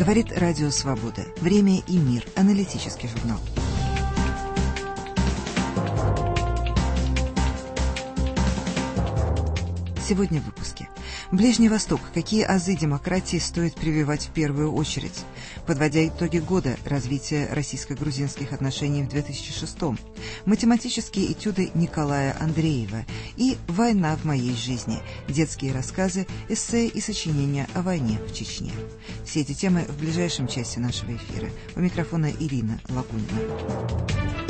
Говорит Радио Свобода. Время и мир. Аналитический журнал. Сегодня в выпуске. Ближний Восток. Какие азы демократии стоит прививать в первую очередь? Подводя итоги года развития российско-грузинских отношений в 2006-м. Математические этюды Николая Андреева. И «Война в моей жизни». Детские рассказы, эссе и сочинения о войне в Чечне. Все эти темы в ближайшем часе нашего эфира. У микрофона Ирина Лакунина.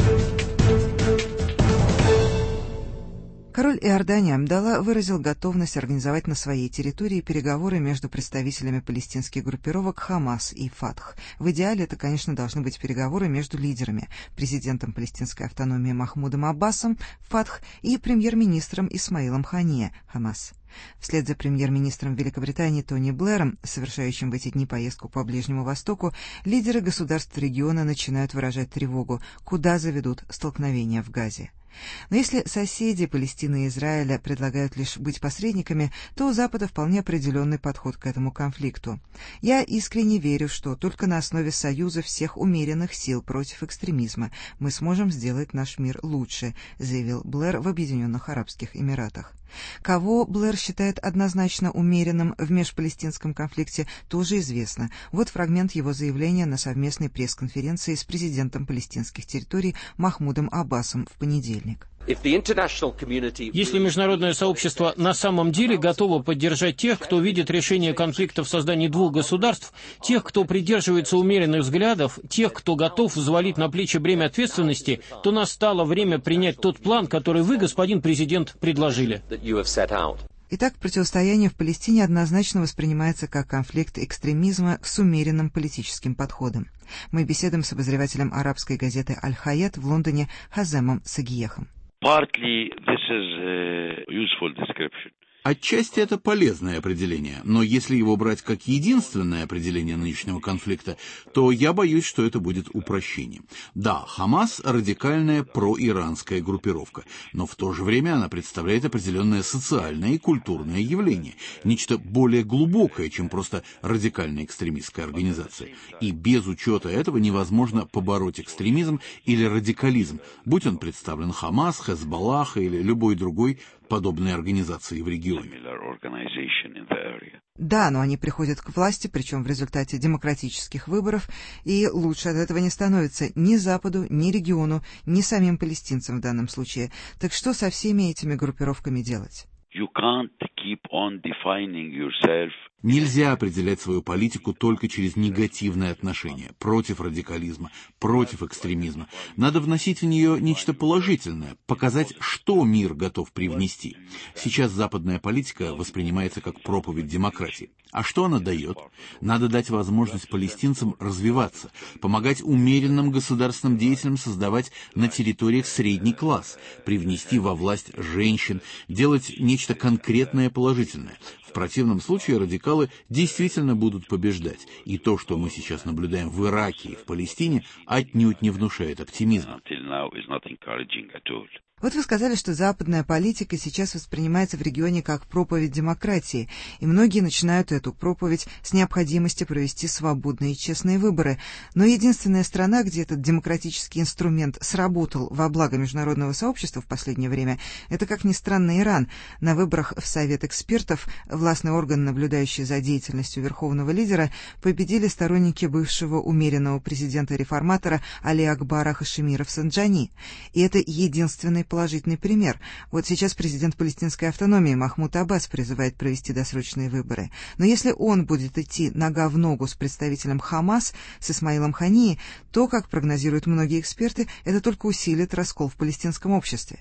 Король Иордании Абдалла выразил готовность организовать на своей территории переговоры между представителями палестинских группировок Хамас и Фатх. В идеале это, конечно, должны быть переговоры между лидерами, президентом палестинской автономии Махмудом Аббасом, Фатх, и премьер-министром Исмаилом Хания, Хамас. Вслед за премьер-министром Великобритании Тони Блэром, совершающим в эти дни поездку по Ближнему Востоку, лидеры государств региона начинают выражать тревогу, куда заведут столкновения в Газе. Но если соседи Палестины и Израиля предлагают лишь быть посредниками, то у Запада вполне определенный подход к этому конфликту. «Я искренне верю, что только на основе союза всех умеренных сил против экстремизма мы сможем сделать наш мир лучше», заявил Блэр в Объединенных Арабских Эмиратах. Кого Блэр считает однозначно умеренным в межпалестинском конфликте, тоже известно. Вот фрагмент его заявления на совместной пресс-конференции с президентом палестинских территорий Махмудом Аббасом в понедельник. Если международное сообщество на самом деле готово поддержать тех, кто видит решение конфликта в создании двух государств, тех, кто придерживается умеренных взглядов, тех, кто готов взвалить на плечи бремя ответственности, то настало время принять тот план, который вы, господин президент, предложили. Итак, противостояние в Палестине однозначно воспринимается как конфликт экстремизма с умеренным политическим подходом. Мы беседуем с обозревателем арабской газеты «Аль-Хаят» в Лондоне Хаземом Сагиехом. Отчасти это полезное определение, но если его брать как единственное определение нынешнего конфликта, то я боюсь, что это будет упрощением. Да, Хамас – радикальная проиранская группировка, но в то же время она представляет определенное социальное и культурное явление, нечто более глубокое, чем просто радикальная экстремистская организация. И без учета этого невозможно побороть экстремизм или радикализм, будь он представлен Хамас, Хезболлах или любой другой подобной организации в регионе. Да, но они приходят к власти, причем в результате демократических выборов, и лучше от этого не становится ни Западу, ни региону, ни самим палестинцам в данном случае. Так что со всеми этими группировками делать? Нельзя определять свою политику только через негативное отношение, против радикализма, против экстремизма. Надо вносить в нее нечто положительное, показать, что мир готов привнести. Сейчас западная политика воспринимается как проповедь демократии. А что она дает? Надо дать возможность палестинцам развиваться, помогать умеренным государственным деятелям создавать на территориях средний класс, привнести во власть женщин, делать нечто конкретное положительное. В противном случае радикалы действительно будут побеждать, и то, что мы сейчас наблюдаем в Ираке и в Палестине, отнюдь не внушает оптимизма. Вот вы сказали, что западная политика сейчас воспринимается в регионе как проповедь демократии, и многие начинают эту проповедь с необходимости провести свободные и честные выборы. Но единственная страна, где этот демократический инструмент сработал во благо международного сообщества в последнее время, это, как ни странно, Иран. На выборах в Совет экспертов, властный орган, наблюдающий за деятельностью верховного лидера, победили сторонники бывшего умеренного президента-реформатора Али Акбара Хашемира Фсанджани. И это единственный положительный пример. Вот сейчас президент палестинской автономии Махмуд Аббас призывает провести досрочные выборы. Но если он будет идти нога в ногу с представителем Хамас, с Исмаилом Хании, то, как прогнозируют многие эксперты, это только усилит раскол в палестинском обществе.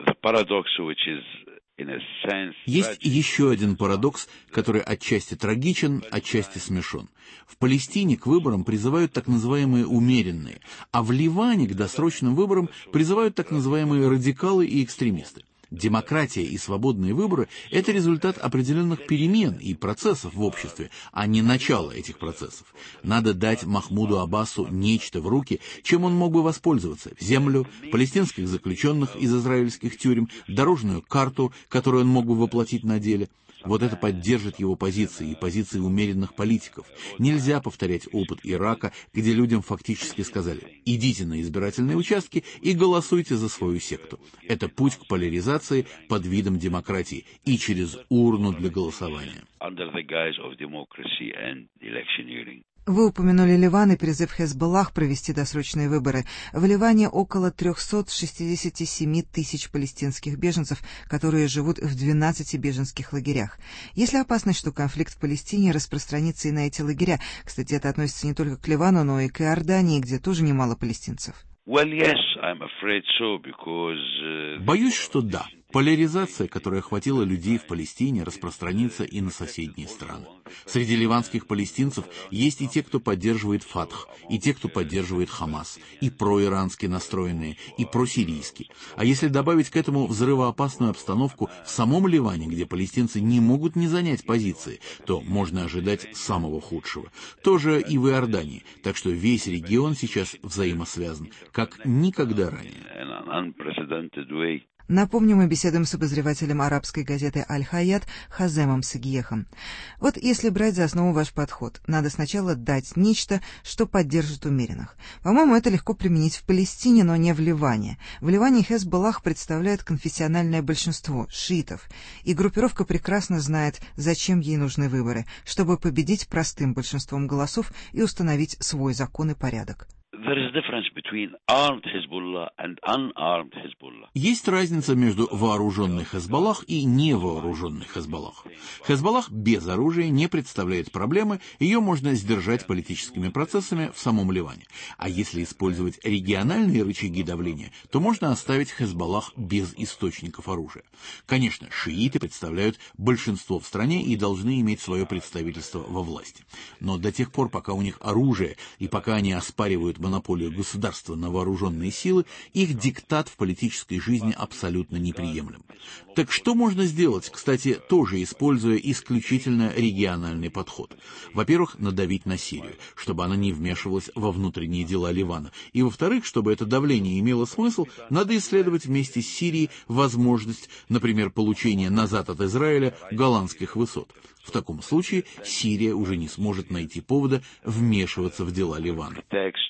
Есть еще один парадокс, который отчасти трагичен, отчасти смешон. В Палестине к выборам призывают так называемые умеренные, а в Ливане к досрочным выборам призывают так называемые радикалы и экстремисты. Демократия и свободные выборы – это результат определенных перемен и процессов в обществе, а не начало этих процессов. Надо дать Махмуду Аббасу нечто в руки, чем он мог бы воспользоваться – землю, палестинских заключенных из израильских тюрем, дорожную карту, которую он мог бы воплотить на деле. Вот это поддержит его позиции и позиции умеренных политиков. Нельзя повторять опыт Ирака, где людям фактически сказали: идите на избирательные участки и голосуйте за свою секту. Это путь к поляризации под видом демократии и через урну для голосования. Вы упомянули Ливан и призыв Хезболлах провести досрочные выборы. В Ливане около 367 тысяч палестинских беженцев, которые живут в 12 беженских лагерях. Есть ли опасность, что конфликт в Палестине распространится и на эти лагеря? Кстати, это относится не только к Ливану, но и к Иордании, где тоже немало палестинцев. Боюсь, что да. Поляризация, которая охватила людей в Палестине, распространится и на соседние страны. Среди ливанских палестинцев есть и те, кто поддерживает Фатх, и те, кто поддерживает Хамас, и проирански настроенные, и просирийские. А если добавить к этому взрывоопасную обстановку в самом Ливане, где палестинцы не могут не занять позиции, то можно ожидать самого худшего. Тоже и в Иордании. Так что весь регион сейчас взаимосвязан, как никогда ранее. Напомню, мы беседуем с обозревателем арабской газеты «Аль-Хаят» Хаземом Сагиехом. Вот если брать за основу ваш подход, надо сначала дать нечто, что поддержит умеренных. По-моему, это легко применить в Палестине, но не в Ливане. В Ливане Хезболлах представляет конфессиональное большинство – шиитов, и группировка прекрасно знает, зачем ей нужны выборы, чтобы победить простым большинством голосов и установить свой закон и порядок. Есть разница между вооруженной Хезболлах и невооруженной Хезболлах. Хезболлах без оружия не представляет проблемы, ее можно сдержать политическими процессами в самом Ливане. А если использовать региональные рычаги давления, то можно оставить Хезболлах без источников оружия. Конечно, шииты представляют большинство в стране и должны иметь свое представительство во власти. Но до тех пор, пока у них оружие и пока они оспаривают монополию государства на вооруженные силы, их диктат в политической жизни абсолютно неприемлем. Так что можно сделать, кстати, тоже используя исключительно региональный подход? Во-первых, надавить на Сирию, чтобы она не вмешивалась во внутренние дела Ливана. И во-вторых, чтобы это давление имело смысл, надо исследовать вместе с Сирией возможность, например, получения назад от Израиля голландских высот. В таком случае Сирия уже не сможет найти повода вмешиваться в дела Ливана.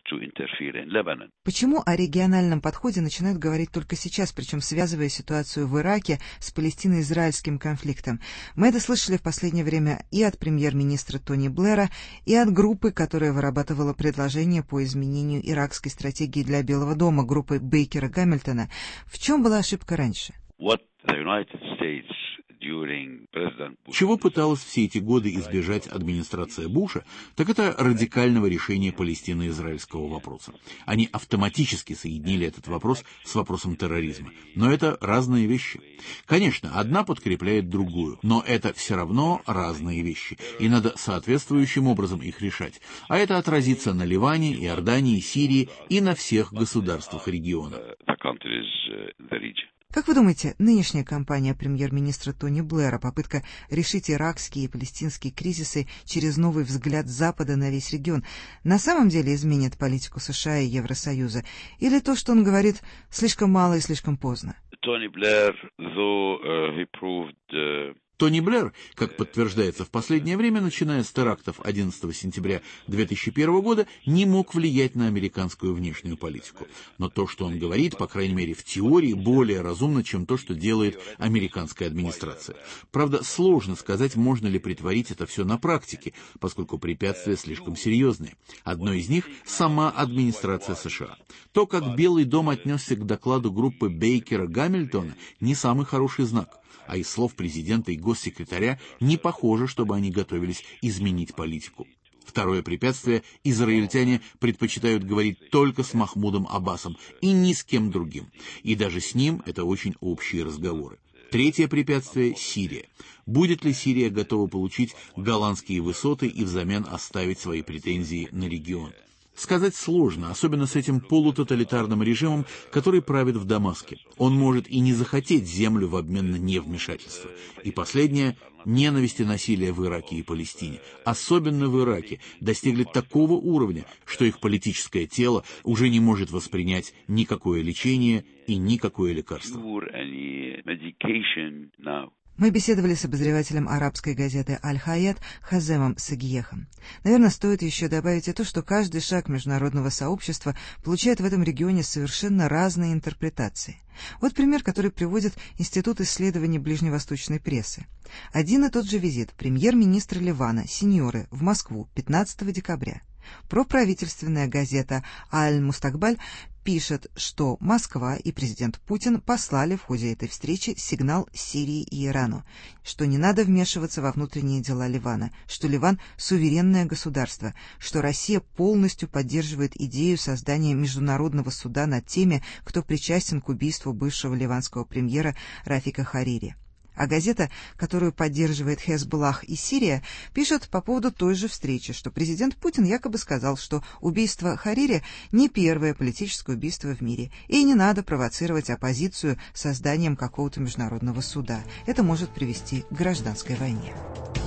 Почему о региональном подходе начинают говорить только сейчас, причем связывая ситуацию в Ираке с палестино-израильским конфликтом? Мы это слышали в последнее время и от премьер-министра Тони Блэра, и от группы, которая вырабатывала предложение по изменению иракской стратегии для Белого дома, группы Бейкера Гамильтона. В чем была ошибка раньше? Чего пыталась все эти годы избежать администрация Буша, так это радикального решения палестино-израильского вопроса. Они автоматически соединили этот вопрос с вопросом терроризма. Но это разные вещи. Конечно, одна подкрепляет другую, но это все равно разные вещи, и надо соответствующим образом их решать. А это отразится на Ливане, Иордании, Сирии и на всех государствах региона. Как вы думаете, нынешняя кампания премьер-министра Тони Блэра, попытка решить иракские и палестинские кризисы через новый взгляд Запада на весь регион, на самом деле изменит политику США и Евросоюза? Или то, что он говорит, слишком мало и слишком поздно? Тони Блэр, как подтверждается в последнее время, начиная с терактов 11 сентября 2001 года, не мог влиять на американскую внешнюю политику. Но то, что он говорит, по крайней мере в теории, более разумно, чем то, что делает американская администрация. Правда, сложно сказать, можно ли притворить это все на практике, поскольку препятствия слишком серьезные. Одно из них – сама администрация США. То, как Белый дом отнесся к докладу группы Бейкера Гамильтона, не самый хороший знак. А из слов президента и госсекретаря не похоже, чтобы они готовились изменить политику. Второе препятствие – израильтяне предпочитают говорить только с Махмудом Аббасом и ни с кем другим. И даже с ним это очень общие разговоры. Третье препятствие – Сирия. Будет ли Сирия готова получить голландские высоты и взамен оставить свои претензии на регион? Сказать сложно, особенно с этим полутоталитарным режимом, который правит в Дамаске. Он может и не захотеть землю в обмен на невмешательство. И последнее – ненависть и насилие в Ираке и Палестине, особенно в Ираке, достигли такого уровня, что их политическое тело уже не может воспринять никакое лечение и никакое лекарство. Мы беседовали с обозревателем арабской газеты «Аль-Хаят» Хаземом Сагиехом. Наверное, стоит еще добавить и то, что каждый шаг международного сообщества получает в этом регионе совершенно разные интерпретации. Вот пример, который приводит Институт исследований ближневосточной прессы. Один и тот же визит премьер-министра Ливана, Синьоры, в Москву 15 декабря. Проправительственная газета «Аль-Мустакбаль» пишет, что Москва и президент Путин послали в ходе этой встречи сигнал Сирии и Ирану, что не надо вмешиваться во внутренние дела Ливана, что Ливан – суверенное государство, что Россия полностью поддерживает идею создания международного суда над теми, кто причастен к убийству бывшего ливанского премьера Рафика Харири. А газета, которую поддерживает Хезболлах и Сирия, пишет по поводу той же встречи, что президент Путин якобы сказал, что убийство Харири не первое политическое убийство в мире, и не надо провоцировать оппозицию созданием какого-то международного суда. Это может привести к гражданской войне.